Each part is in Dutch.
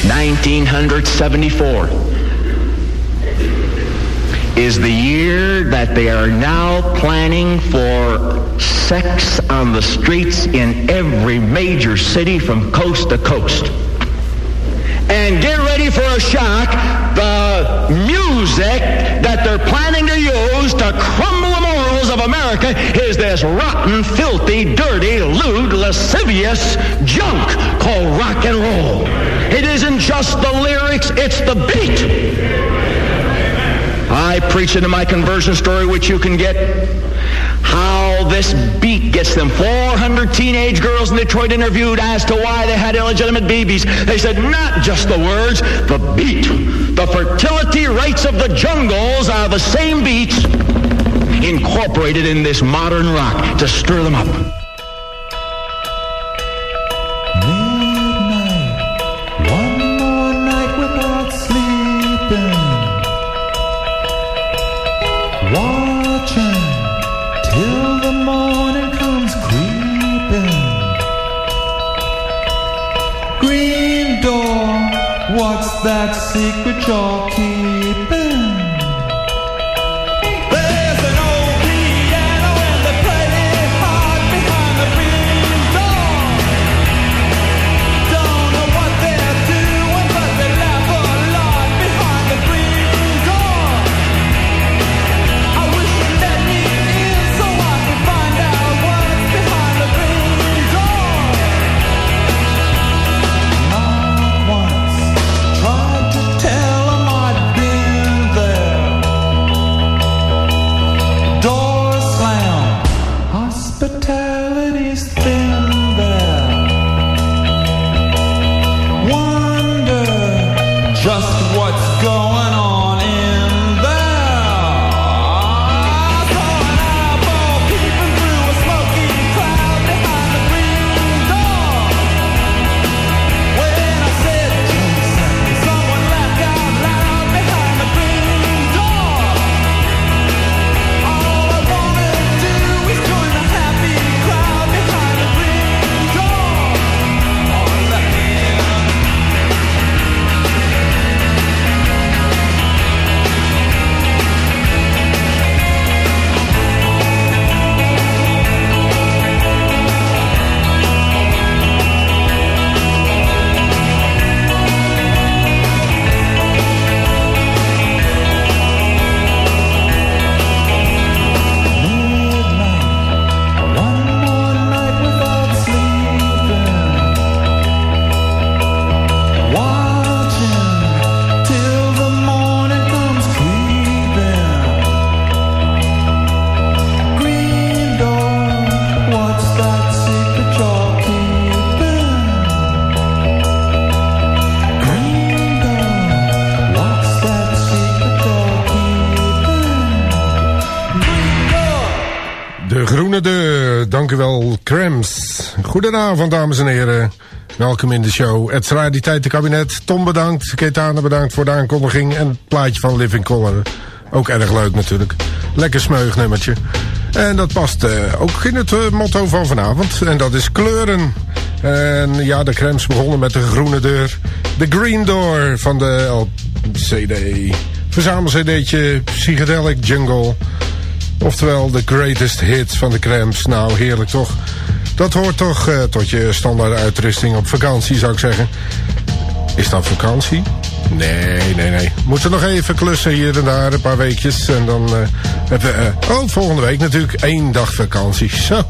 1974 is the year that they are now planning for sex on the streets in every major city from coast to coast. And get ready for a shock. The music that they're planning to use to crumble the morals of America is this rotten, filthy, dirty, lewd, lascivious junk called rock and roll. It isn't just the lyrics, it's the beat. I preach it in my conversion story, which you can get, how this beat gets them. 400 teenage girls in Detroit interviewed as to why they had illegitimate babies. They said not just the words, the beat. The fertility rates of the jungles are the same beats incorporated in this modern rock to stir them up. What's that secret you're keeping? There's an old piano and they play it hard behind the green door. Don't know what they're doing, but they laugh a lot behind the green door. I wish you'd let me in so I could find out what's behind the green door. Hospitality's thin there. Wonder just what's going on in there. I saw an eyeball peeping through a smoky cloud behind the green door. When I said Jason, someone laughed out loud behind the green door. All I wanna do is join the happy crowd behind the green door. Oh, let me in. De groene deur, dank u wel, Cramps. Goedenavond, dames en heren. Welkom in de show. Het Rariteitenkabinet. Tom bedankt, Ketana bedankt voor de aankondiging. En het plaatje van Living Colour. Ook erg leuk natuurlijk. Lekker smeug nummertje. En dat past ook in het motto van vanavond. En dat is kleuren. En ja, de Cramps begonnen met de groene deur. De Green Door van de CD. Verzamel-cd'tje Psychedelic Jungle. Oftewel de greatest hits van de Cramps. Nou, heerlijk toch? Dat hoort toch tot je standaard uitrusting op vakantie, zou ik zeggen. Is dat vakantie? Nee. Moeten nog even klussen hier en daar, een paar weekjes. En dan hebben we volgende week natuurlijk 1 dag vakantie. Zo,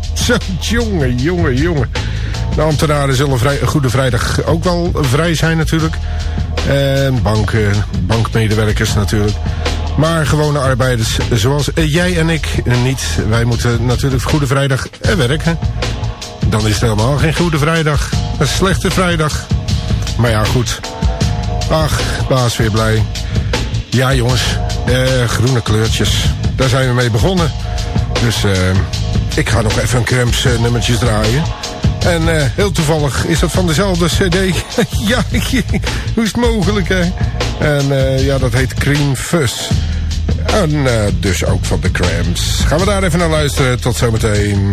jongen. De ambtenaren zullen Goede Vrijdag ook wel vrij zijn natuurlijk. En bankmedewerkers natuurlijk. Maar gewone arbeiders zoals jij en ik niet. Wij moeten natuurlijk Goede Vrijdag werken. Dan is het helemaal geen Goede Vrijdag. Een slechte vrijdag. Maar ja, goed. Ach, baas weer blij. Ja, jongens. Groene kleurtjes. Daar zijn we mee begonnen. Dus ik ga nog even een Cramps nummertjes draaien. En heel toevallig is dat van dezelfde cd. Ja, hoe is het mogelijk, hè? En ja, dat heet Cream Fuzz. En dus ook van de Cramps. Gaan we daar even naar luisteren. Tot zometeen.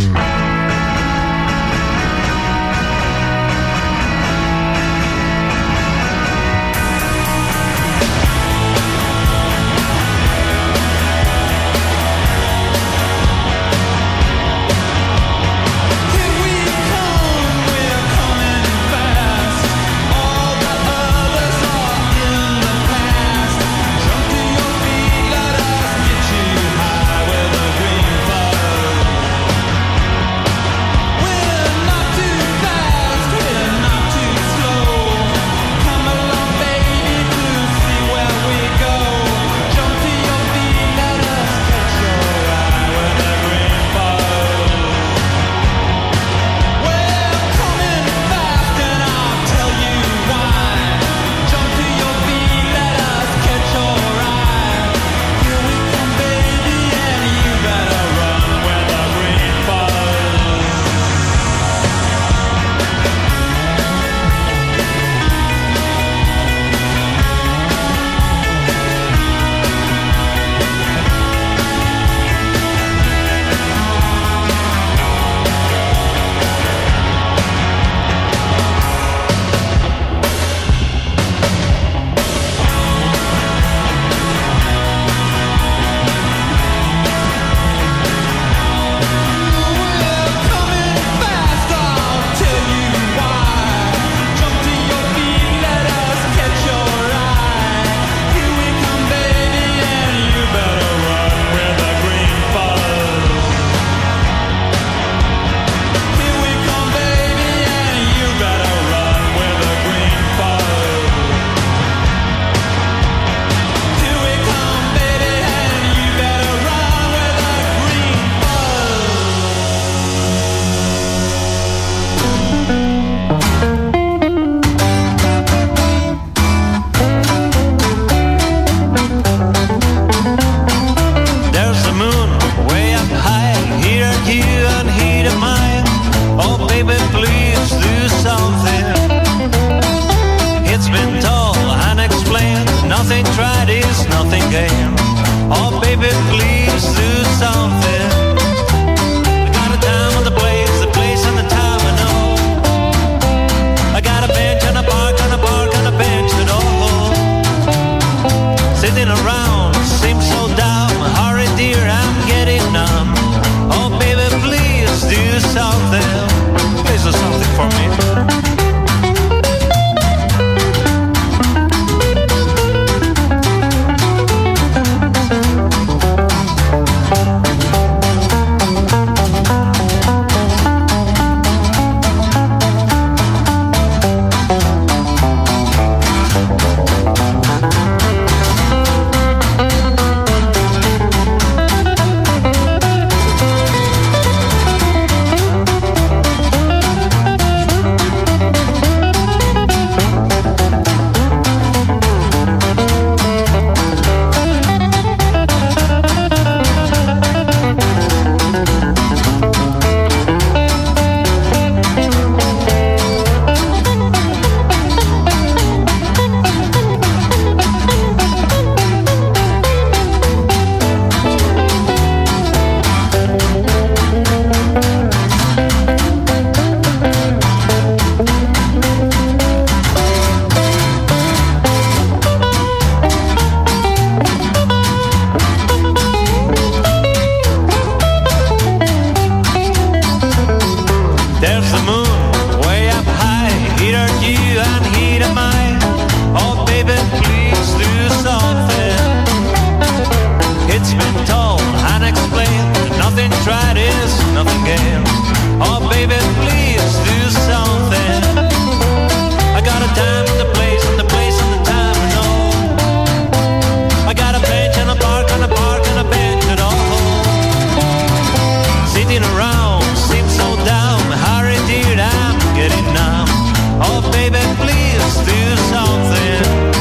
nothing gained. Oh baby, please do something. I got a time and a place and the place and the time and all. I got a bench and a park and a park and a bench at all. Sitting around, seems so down. Hurry dear, I'm getting numb. Oh baby, please do something.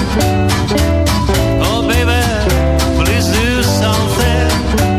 Oh baby, please do something.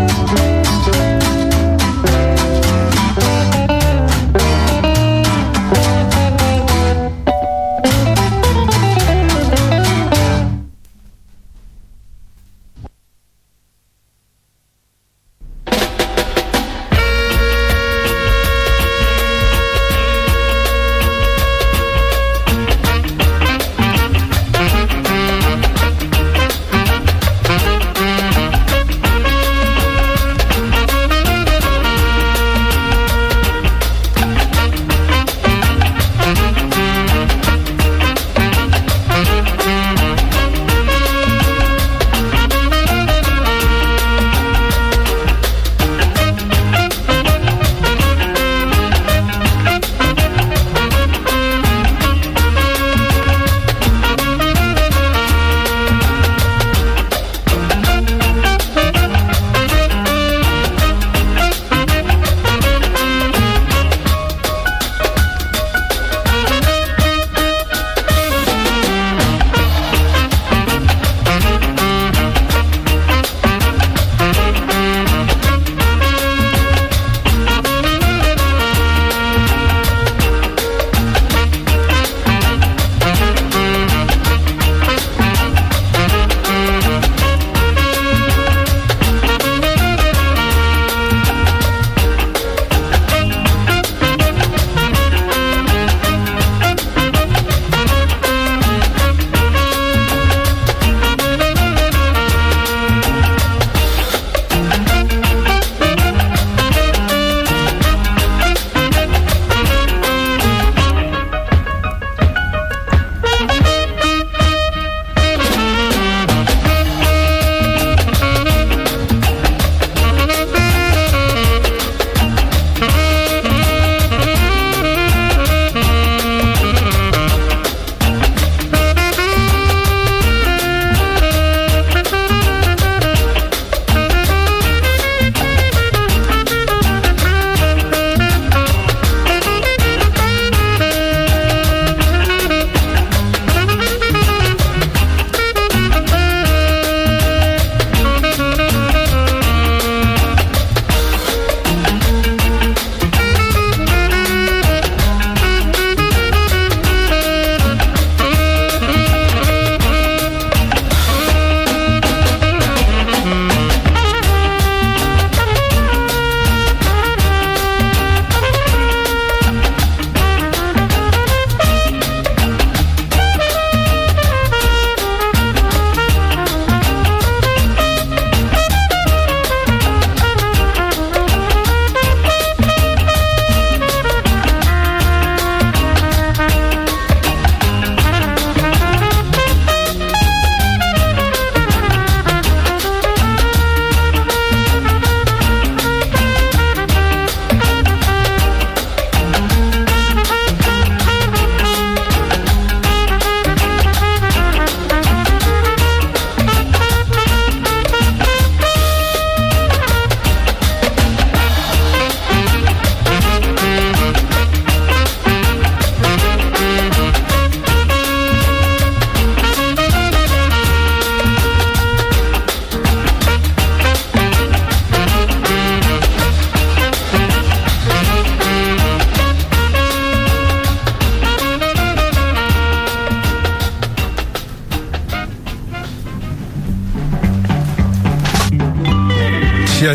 Tja.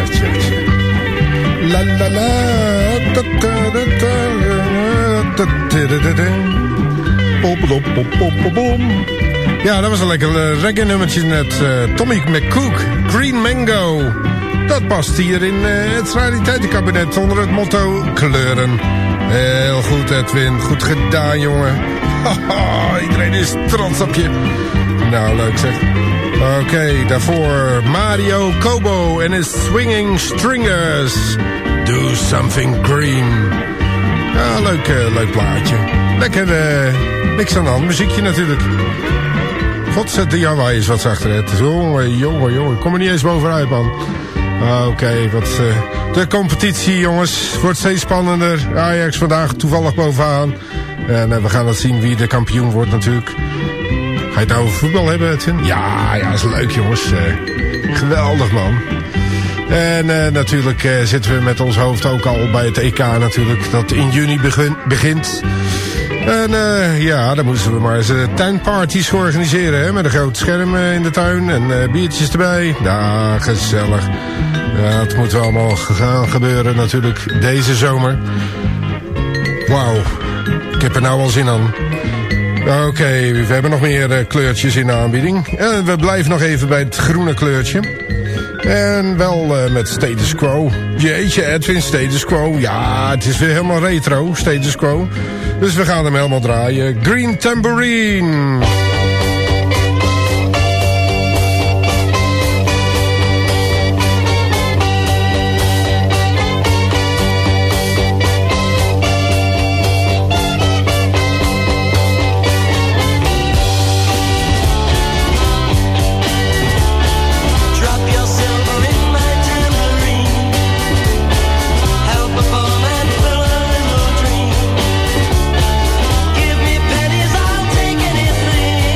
La la la. Ja, dat was een lekker reggae nummertje net. Tommy McCook, Green Mango. Dat past hier in het Rariteitenkabinet onder het motto kleuren. Heel goed, Edwin. Goed gedaan, jongen. Haha, iedereen is trots op je. Nou, leuk zeg. Oké, daarvoor Mario Kobo en his Swinging Stringers. Do Something Green. Ja, leuk plaatje. Lekker, niks aan de hand. Muziekje natuurlijk. God, zet de Hawaii is wat zachter. Het is jongen. Ik kom er niet eens bovenuit, man. Oké, de competitie, jongens, wordt steeds spannender. Ajax vandaag toevallig bovenaan. En we gaan dat zien wie de kampioen wordt natuurlijk. Ga je het nou over voetbal hebben, Edwin? Ja, is leuk, jongens. Geweldig, man. En natuurlijk zitten we met ons hoofd ook al bij het EK natuurlijk. Dat in juni begint. En dan moeten we maar eens tuinparties organiseren. Hè, met een groot scherm in de tuin en biertjes erbij. Ja, gezellig. Ja, het moet allemaal gaan gebeuren natuurlijk deze zomer. Wauw. Ik heb er nou wel zin aan. Oké, we hebben nog meer kleurtjes in de aanbieding. En we blijven nog even bij het groene kleurtje. En wel met Status Quo. Jeetje, Edwin, Status Quo. Ja, het is weer helemaal retro, Status Quo. Dus we gaan hem helemaal draaien. Green Tambourine. Give me pennies, I'll take anything.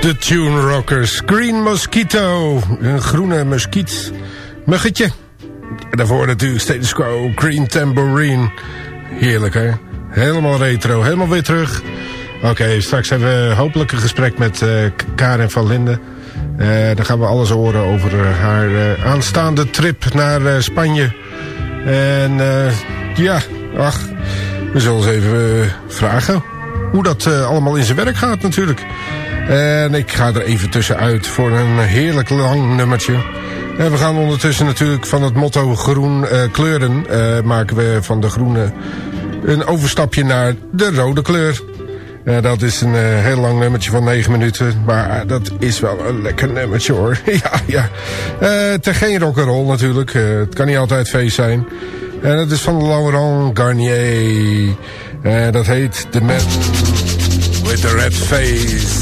De Tune Rockers. Green Mosquito. Een groene muskiet. Muggetje. En daarvoor natuurlijk Status Quo. Green Tambourine. Heerlijk, hè? Helemaal retro. Helemaal weer terug. Oké, straks hebben we hopelijk een gesprek met Karen van Linden. Dan gaan we alles horen over haar aanstaande trip naar Spanje. En ja, ach, we zullen eens even vragen hoe dat allemaal in zijn werk gaat natuurlijk. En ik ga er even tussenuit voor een heerlijk lang nummertje. En we gaan ondertussen natuurlijk van het motto groen kleuren... maken we van de groene een overstapje naar de rode kleur. Dat is een heel lang nummertje van 9 minuten. Maar dat is wel een lekker nummertje hoor. ja. Het is geen rock'n'roll natuurlijk. Het kan niet altijd feest zijn. En dat is van Laurent Garnier. Dat heet The Man with the Red Face.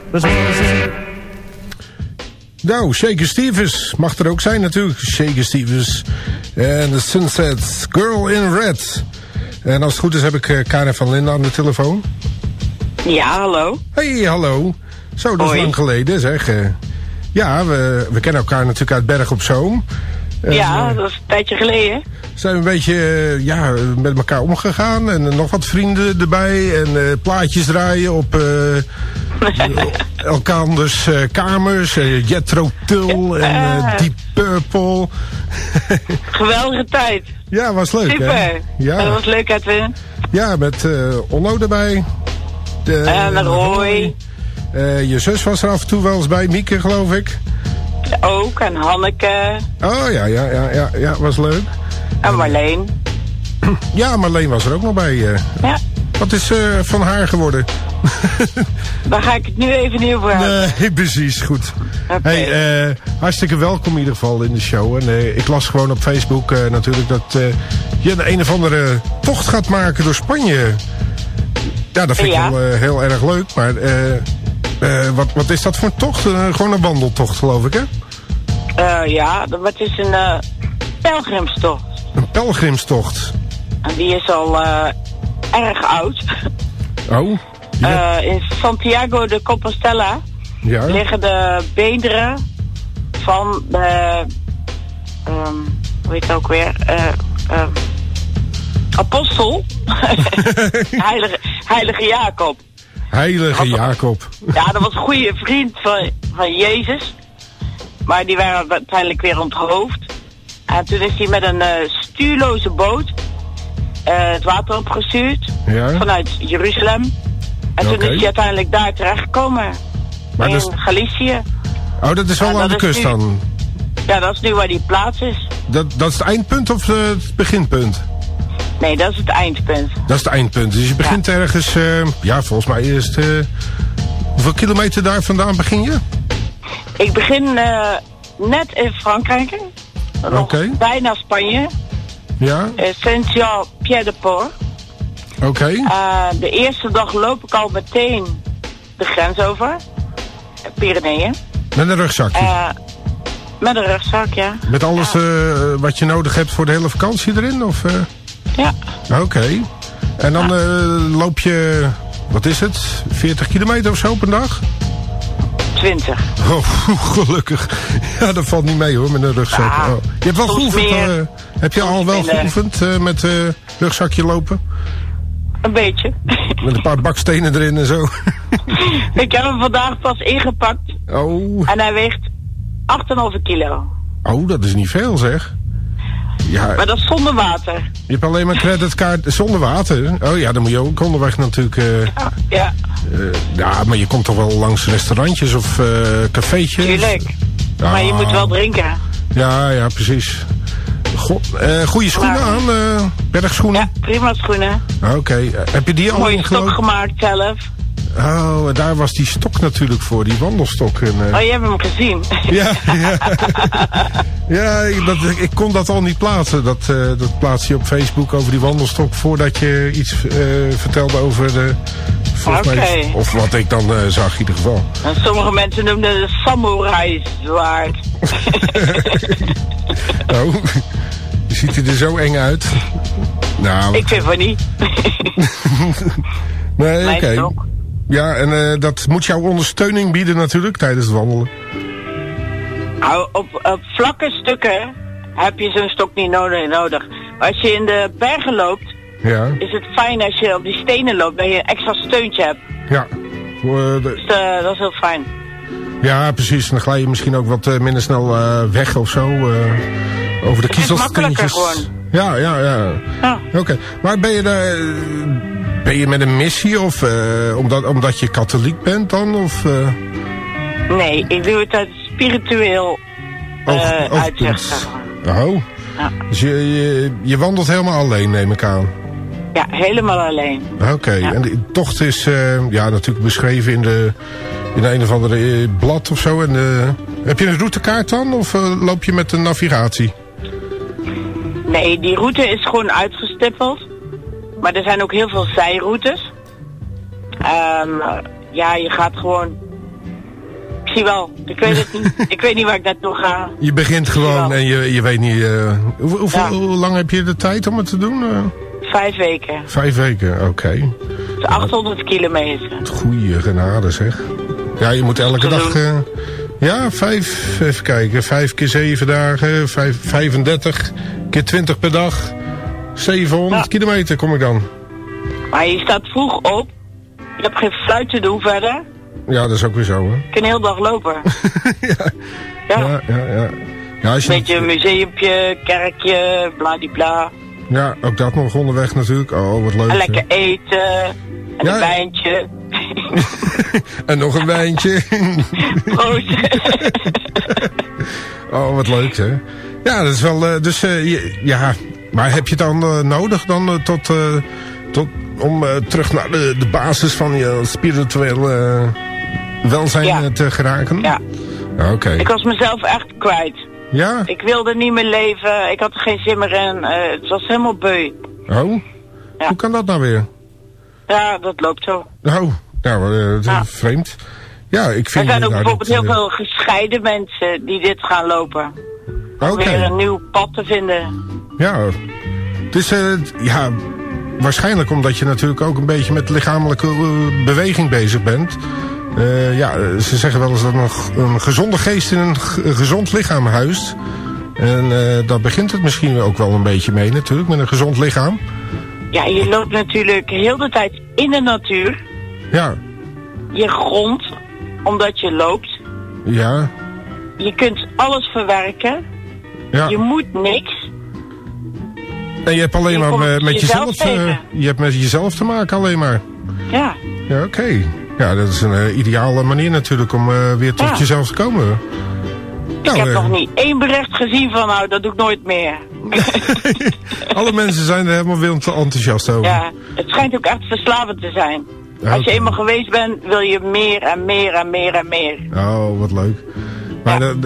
That's what I said. Nou, Shaker Stevens mag er ook zijn natuurlijk. Shaker Stevens en The Sunsets, Girl in Red. En als het goed is heb ik Karen van Linden aan de telefoon. Ja, hallo. Hey, hallo. Zo, dat is Hoi. lang geleden zeg. Ja, we kennen elkaar natuurlijk uit Berg op Zoom. Ja, dat is een tijdje geleden. Zijn we een beetje met elkaar omgegaan. En nog wat vrienden erbij. En plaatjes draaien op elkanders kamers. Jethro Tull en Deep Purple. Geweldige tijd. Ja, was leuk Super. hè? Ja, Dat was leuk, Edwin. ja met Onno erbij. Met Roy. Je zus was er af en toe wel eens bij. Mieke geloof ik. Ook. En Hanneke. Oh ja, was leuk. En Marleen. Ja, Marleen was er ook nog bij. Ja. Wat is van haar geworden? Daar ga ik het nu even niet over hebben. Nee, precies, goed. Oké. Hey, hartstikke welkom in ieder geval in de show. En ik las gewoon op Facebook natuurlijk dat je een of andere tocht gaat maken door Spanje. Ja, dat vind ik wel heel erg leuk. Maar wat is dat voor een tocht? Gewoon een wandeltocht, geloof ik, hè? Ja, het is een pelgrimstocht. Een pelgrimstocht. En die is al erg oud. Oh, ja. In Santiago de Compostela Ja. liggen de beenderen van de... hoe heet het ook weer? Apostel. Heilige Jacob. Heilige Jacob. Ja, dat was een goede vriend van Jezus. Maar die waren uiteindelijk weer onthoofd. En toen is hij met een stuurloze boot het water opgestuurd. Ja. Vanuit Jeruzalem. En toen Oké. is hij uiteindelijk daar terechtgekomen. Maar in dat is- Galicië. Oh, dat is wel Ja, aan dat de is kust nu- dan. Ja, dat is nu waar die plaats is. Dat is het eindpunt of het beginpunt? Nee, dat is het eindpunt. Dat is het eindpunt. Dus je begint ergens, volgens mij is het... hoeveel kilometer daar vandaan begin je? Ik begin net in Frankrijk. Nog Oké. bijna Spanje. Ja, Saint-Jean-Pied-de-Port. oké. De eerste dag loop ik al meteen de grens over. Pyreneeën. Met een rugzakje. Met een rugzak, ja. Met alles wat je nodig hebt voor de hele vakantie erin? Of, Ja. Oké. En dan loop je, wat is het? 40 kilometer of zo op een dag? 20. Oh, gelukkig. Ja, dat valt niet mee hoor, met een rugzak. Ja, Oh. Je hebt wel soms geoefend. meer, Heb je al wel minder. geoefend met rugzakje lopen? Een beetje. Met een paar bakstenen erin en zo. Ik heb hem vandaag pas ingepakt. Oh. En hij weegt 8,5 kilo. Oh, dat is niet veel zeg. Ja, Maar dat is zonder water. je hebt alleen maar creditkaart zonder water. Oh ja, dan moet je ook onderweg natuurlijk... Ja, ja, maar je komt toch wel langs restaurantjes of cafeetjes? tuurlijk. Ja. Maar je moet wel drinken. Ja, precies. Goede schoenen Nou. aan, bergschoenen? Ja, prima schoenen. Oké, heb je die al Mooie stok ingelopen? gemaakt zelf. Oh, daar was die stok natuurlijk voor, die wandelstok. En, Oh, je hebt hem gezien. ja, ja ik kon dat al niet plaatsen. Dat plaats je op Facebook over die wandelstok voordat je iets vertelde over de... volgens mij, Oké. of wat ik dan zag in ieder geval. En sommige mensen noemden het samurai zwaard. Oh, ziet hij er zo eng uit? Nou, Ik vind van niet. nee, Mijn oké. stok. Ja, en dat moet jouw ondersteuning bieden natuurlijk tijdens het wandelen. Nou, op vlakke stukken heb je zo'n stok niet nodig. Maar als je in de bergen loopt, Ja, is het fijn als je op die stenen loopt, dat je een extra steuntje hebt. ja. Dus dat is heel fijn. Ja, precies. En dan glij je misschien ook wat minder snel weg of zo. Over de Het is makkelijker kiezelsteentjes. gewoon. Ja. Ja. Oké. Maar ben je met een missie of omdat je katholiek bent dan? Of, Nee, ik doe het uit spiritueel uitzicht. oogpunt? Zeg maar. Oh. Ja. Dus je wandelt helemaal alleen, neem ik aan. Ja, helemaal alleen. Oké. Ja. En de tocht is natuurlijk beschreven in een of andere blad of zo. En, heb je een routekaart dan? Of loop je met een navigatie? Nee, die route is gewoon uitgestippeld. Maar er zijn ook heel veel zijroutes. Ja, je gaat gewoon Misschien wel. Ik weet het niet. Ik weet niet waar ik naartoe ga. Je begint gewoon wel. en je weet niet... hoe lang heb je de tijd om het te doen? 5 weken. 5 weken, oké. Dat is 800 kilometer. Goeie genade zeg. Ja, je moet elke dag... ja, 5, even kijken. 5 keer 7 dagen, 35 keer 20 per dag. 700 kilometer kom ik dan. Maar je staat vroeg op. Je hebt geen fluit te doen verder. Ja, dat is ook weer zo, hè? Je kunt de hele dag lopen. Ja, als je beetje een museumpje, kerkje, bladibla. Ja, ook dat nog onderweg natuurlijk. Oh, wat leuk. En lekker eten. En een wijntje. En nog een wijntje. Proost. Oh, wat leuk, hè? Ja, dat is wel... ja, maar heb je het dan nodig dan om terug naar de basis van je spirituele welzijn te geraken? Ja. Oké. Ik was mezelf echt kwijt. Ja? Ik wilde niet meer leven. Ik had er geen zin meer in. Het was helemaal beu. Oh? Ja. Hoe kan dat nou weer? Ja, dat loopt zo. Oh, nou, vreemd. Ja, ik vind... Er zijn ook bijvoorbeeld heel veel gescheiden mensen die dit gaan lopen. Om weer een nieuw pad te vinden. Ja, het is... ja, waarschijnlijk omdat je natuurlijk ook een beetje met lichamelijke beweging bezig bent. Ja, ze zeggen wel eens dat een gezonde geest in een gezond lichaam huist. En daar begint het misschien ook wel een beetje mee natuurlijk, met een gezond lichaam. Ja, je loopt natuurlijk heel de tijd in de natuur. Ja. Je grondt, omdat je loopt. Ja. Je kunt alles verwerken. Ja. Je moet niks. En je hebt alleen maar met jezelf... je hebt met jezelf te maken alleen maar. Ja. Ja, oké. Ja, dat is een ideale manier natuurlijk om weer tot jezelf te komen. Ik heb nog niet 1 bericht gezien van, nou, dat doe ik nooit meer. Alle mensen zijn er helemaal weer enthousiast over. Ja, het schijnt ook echt verslavend te zijn. Als je eenmaal geweest bent, wil je meer en meer en meer en meer. Oh, wat leuk. Maar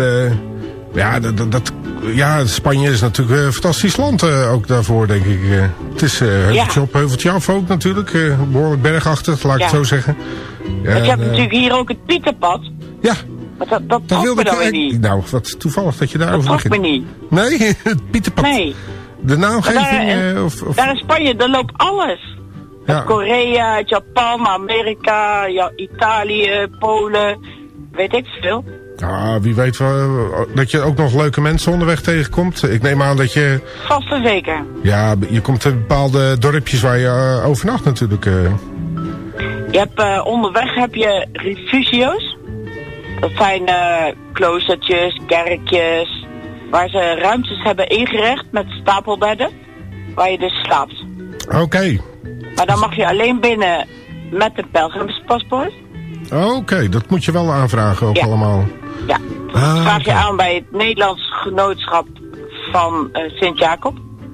ja, Spanje is natuurlijk een fantastisch land ook daarvoor, denk ik. Het is heuveltje op, heuveltje af ook natuurlijk. Behoorlijk bergachtig, laat ik het zo zeggen. Ja, ik heb natuurlijk hier ook het Pieterpad. Ja. Maar dat trok me dan niet. Nou, wat toevallig dat je daarover begint. Dat trok me niet. Nee, het Pieterpad. Nee. De naamgeving? Daar in Spanje, daar loopt alles. Ja. Korea, Japan, Amerika, Italië, Polen, weet ik veel. Ja, wie weet wel, dat je ook nog leuke mensen onderweg tegenkomt. Ik neem aan dat je... Vast en zeker. Ja, je komt in bepaalde dorpjes waar je overnacht natuurlijk. Je hebt, onderweg heb je refugio's. Dat zijn kloostertjes, kerkjes, waar ze ruimtes hebben ingericht met stapelbedden, waar je dus slaapt. Oké. Maar dan mag je alleen binnen met een pelgrimspaspoort. Oké, dat moet je wel aanvragen ook allemaal. Ja, dat vraag je aan bij het Nederlands Genootschap van Sint-Jacob.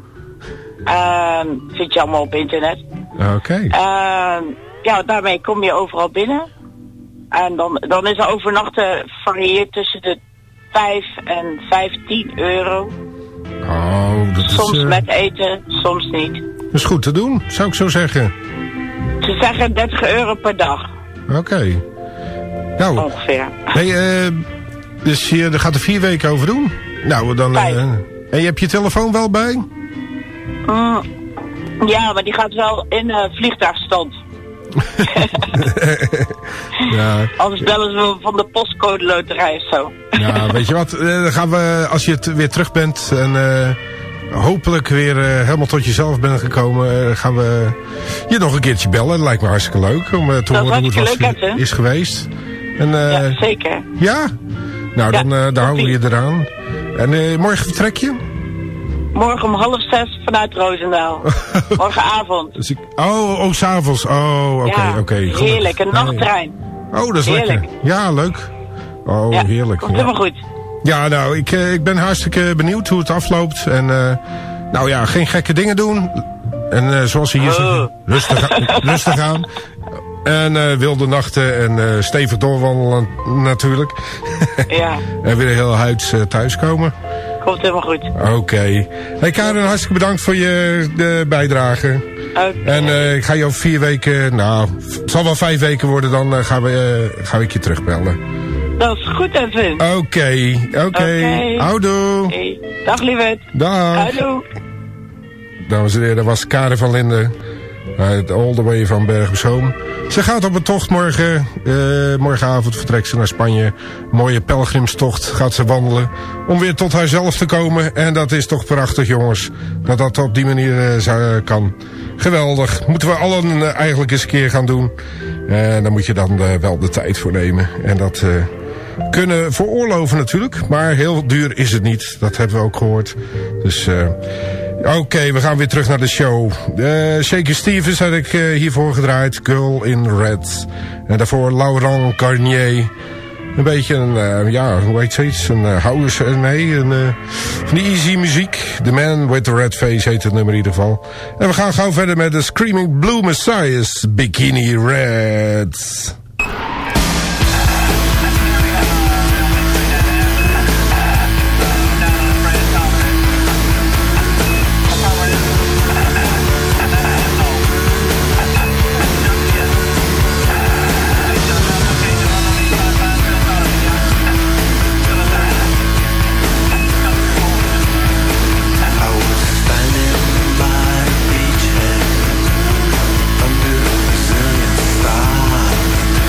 Vind je allemaal op internet. Oké. Ja, daarmee kom je overal binnen. En dan is er overnachten varieert tussen de 5 en 15 euro. Oh, dat is... Soms met eten, soms niet. Dat is goed te doen, zou ik zo zeggen. Ze zeggen 30 euro per dag. Oké. Nou, ongeveer. Hey, dus je gaat er 4 weken over doen? Nou, dan... en je hebt je telefoon wel bij? Ja, maar die gaat wel in vliegtuigstand. Ja. Anders bellen ze me van de postcode loterij of zo. Ja, weet je wat? Dan gaan we, als je weer terug bent en hopelijk weer helemaal tot jezelf bent gekomen, gaan we je nog een keertje bellen. Dat lijkt me hartstikke leuk om te horen hoe het is geweest. En, ja, zeker. Ja? Nou, dan daar houden we je eraan. En morgen vertrek je? Morgen om 5:30 vanuit Roosendaal. Morgenavond. Oh, 's avonds. Oh, oké. Heerlijk, een nachttrein. Oh, dat is heerlijk. Lekker. Ja, leuk. Oh, ja, heerlijk. Komt helemaal goed. Ja, nou, ik ben hartstikke benieuwd hoe het afloopt. En nou ja, geen gekke dingen doen. En zoals ze hier zeggen, rustig aan. En wilde nachten en stevig doorwandelen natuurlijk. Ja. En weer heel huids thuiskomen. Komt helemaal goed. Oké. Hey Karen, hartstikke bedankt voor je bijdrage. En ik ga je over 4 weken, nou, het zal wel 5 weken worden, dan ga ik je terugbellen. Dat is goed, Edwin. Oké. Houdoe. Hey. Dag, lieverd. Dag. Hallo. Dames en heren, dat was Karen van Linden. Uit all the way van Bergen-op-Zoom. Ze gaat op een tocht morgen. Morgenavond vertrekt ze naar Spanje. Mooie pelgrimstocht gaat ze wandelen. Om weer tot haarzelf te komen. En dat is toch prachtig, jongens. Dat dat op die manier kan. Geweldig. Moeten we allen eigenlijk eens een keer gaan doen. En daar moet je dan wel de tijd voor nemen. En dat kunnen veroorloven natuurlijk. Maar heel duur is het niet. Dat hebben we ook gehoord. Dus... Oké, we gaan weer terug naar de show. Shaky Stevens had ik hiervoor gedraaid. Girl in Red. En daarvoor Laurent Garnier. Een beetje een, hoe heet zoiets? Een house, van die easy muziek. The Man with the Red Face heet het nummer in ieder geval. En we gaan gauw verder met de Screaming Blue Messiahs. Bikini Reds. Under a zillion stars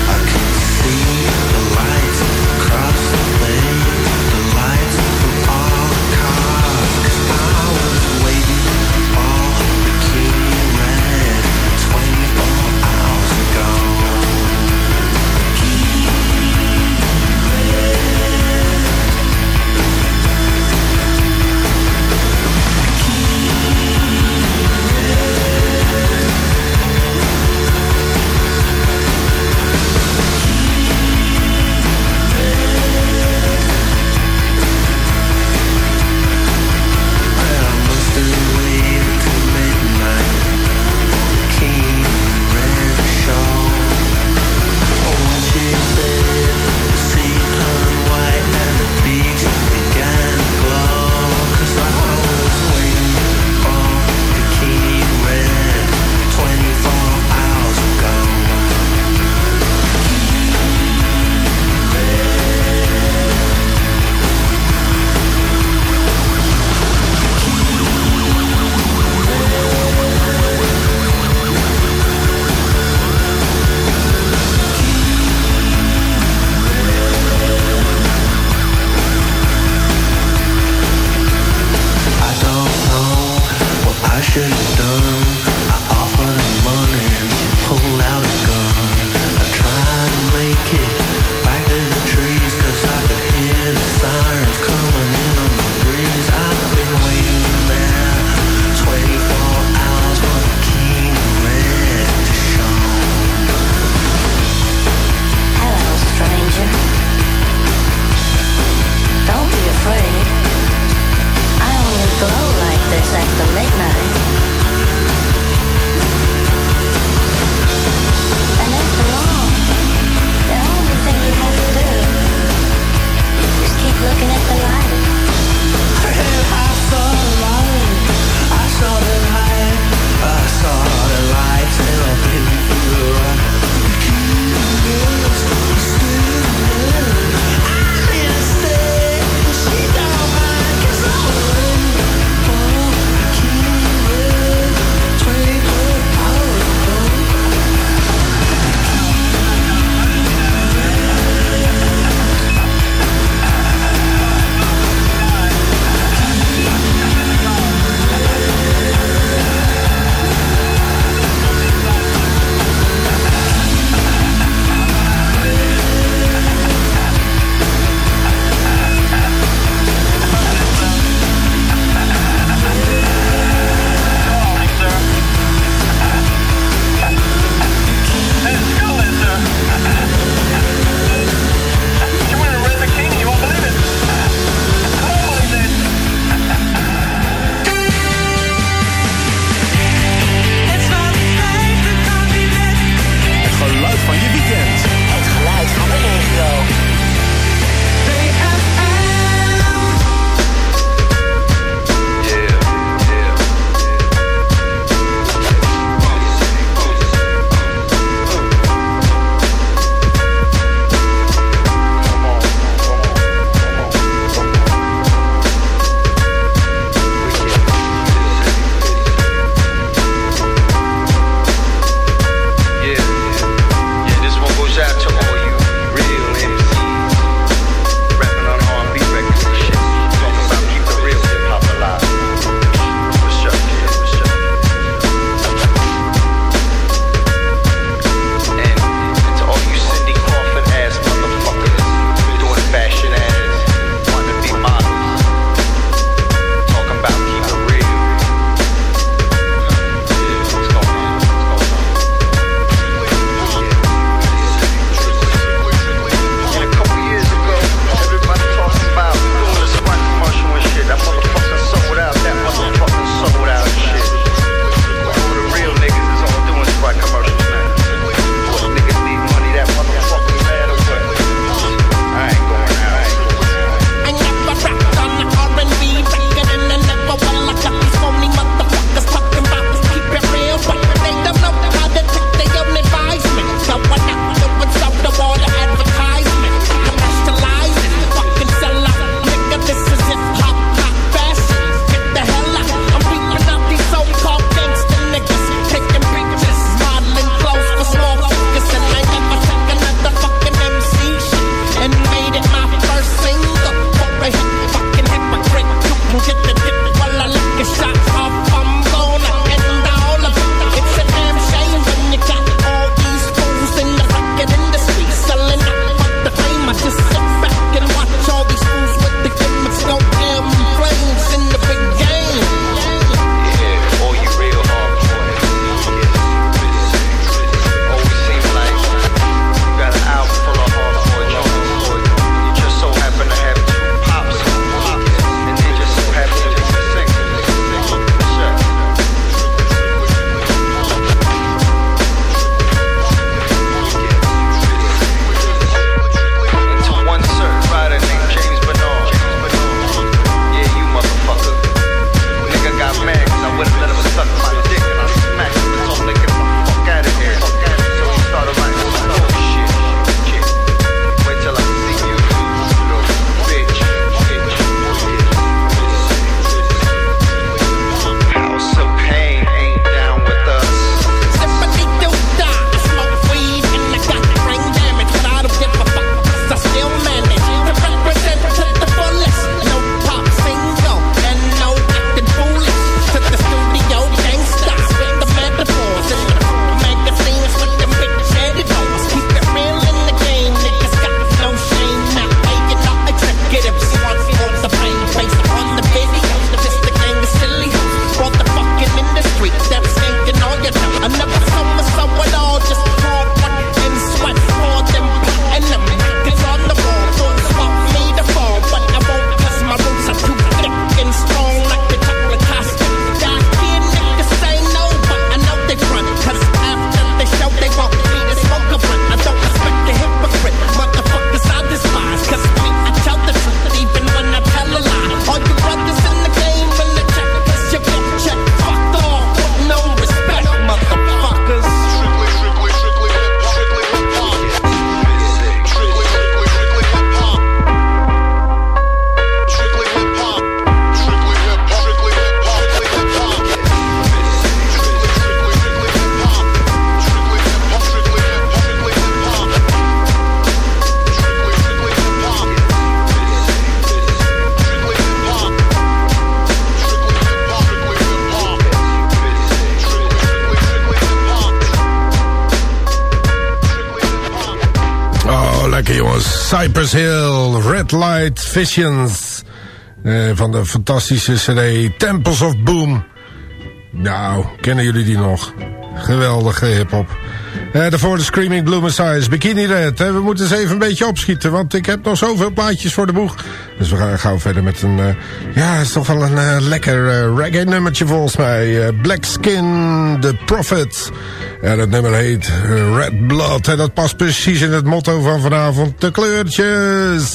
Cypress Hill, Red Light Visions. Van de fantastische CD Temples of Boom. Nou, kennen jullie die nog? Geweldige hiphop. Daarvoor de Screaming Blue Messiahs, Bikini Red. We moeten eens even een beetje opschieten, want ik heb nog zoveel plaatjes voor de boeg. Dus we gaan gauw verder met een... het is toch wel een lekker reggae nummertje volgens mij. Black Skin, The Prophet. Ja, dat nummer heet Red Blood. En dat past precies in het motto van vanavond. De kleurtjes.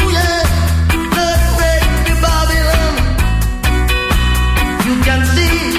You can see